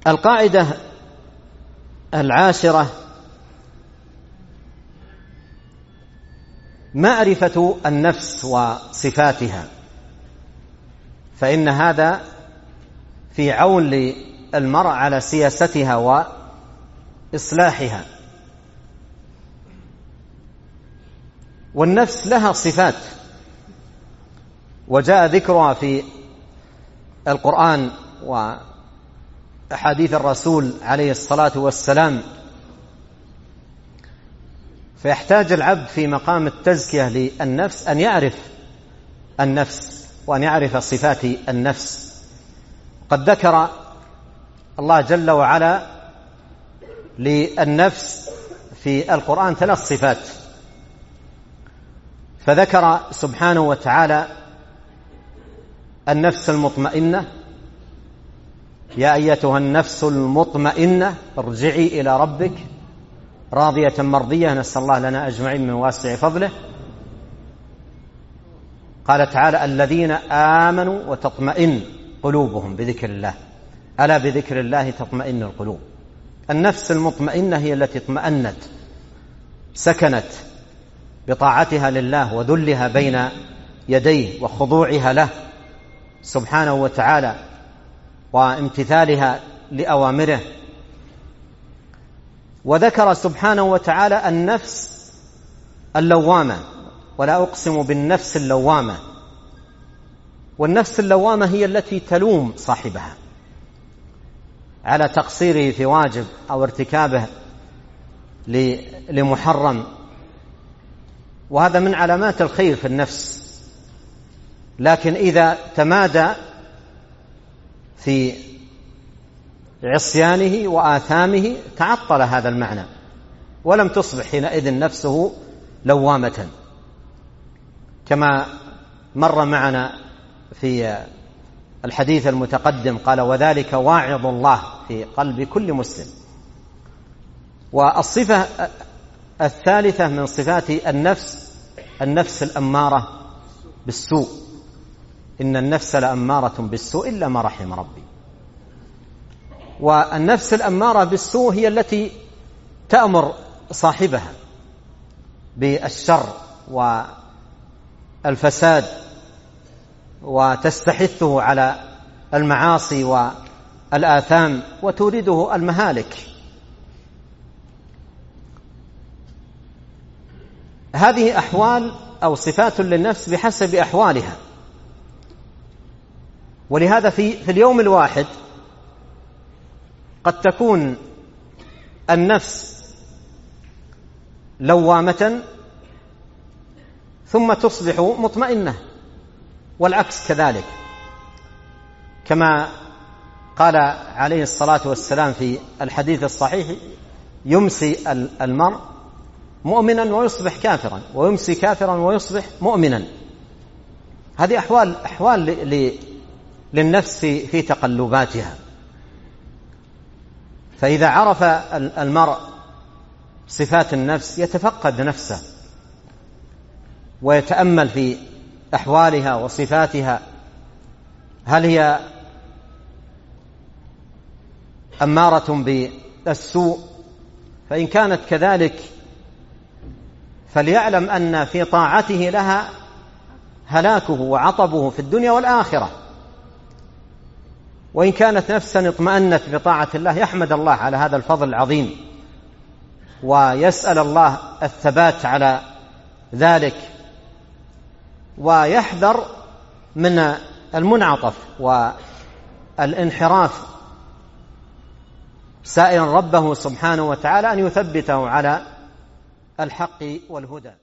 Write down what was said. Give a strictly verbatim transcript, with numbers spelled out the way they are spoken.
القاعدة العاشرة: معرفة النفس وصفاتها، فإن هذا في عون للمرء على سياستها وإصلاحها. والنفس لها صفات وجاء ذكرها في القرآن وأحاديث الرسول عليه الصلاة والسلام، فيحتاج العبد في مقام التزكية للنفس أن يعرف النفس وأن يعرف صفات النفس. قد ذكر الله جل وعلا للنفس في القرآن ثلاث صفات، فذكر سبحانه وتعالى النفس المطمئنة: يا أيتها النفس المطمئنة ارجعي إلى ربك راضية مرضية، نسأل الله لنا أجمعين من واسع فضله. قال تعالى: الذين آمنوا وتطمئن قلوبهم بذكر الله، ألا بذكر الله تطمئن القلوب. النفس المطمئنة هي التي اطمأنت، سكنت بطاعتها لله وذلها بين يديه وخضوعها له سبحانه وتعالى وامتثالها لأوامره. وذكر سبحانه وتعالى النفس اللوامة: ولا أقسم بالنفس اللوامة. والنفس اللوامة هي التي تلوم صاحبها على تقصيره في واجب أو ارتكابه لمحرم، وهذا من علامات الخير في النفس. لكن إذا تمادى في عصيانه وآثامه تعطل هذا المعنى، ولم تصبح حينئذ نفسه لوامة، كما مر معنا في الحديث المتقدم. قال: وذلك واعظ الله في قلب كل مسلم. والصفة الثالثة من صفات النفس النفس الأمارة بالسوء: إن النفس لأمارة بالسوء إلا ما رحم ربي. والنفس الأمارة بالسوء هي التي تأمر صاحبها بالشر والفساد وتستحثه على المعاصي والآثام وتورده المهالك. هذه أحوال أو صفات للنفس بحسب أحوالها. ولهذا في, في اليوم الواحد قد تكون النفس لوامة ثم تصبح مطمئنة، والعكس كذلك، كما قال عليه الصلاة والسلام في الحديث الصحيح: يمسي المرء مؤمنا ويصبح كافرا، ويمسي كافرا ويصبح مؤمنا. هذه أحوال أحوال للنفس في تقلباتها. فإذا عرف المرء صفات النفس يتفقد نفسه ويتأمل في أحوالها وصفاتها، هل هي أمارة بالسوء؟ فإن كانت كذلك فليعلم أن في طاعته لها هلاكه وعطبه في الدنيا والآخرة. وإن كانت نفسا اطمأنت بطاعة الله يحمد الله على هذا الفضل العظيم ويسأل الله الثبات على ذلك، ويحذر من المنعطف والانحراف، سائلا ربه سبحانه وتعالى أن يثبته على الحق والهدى.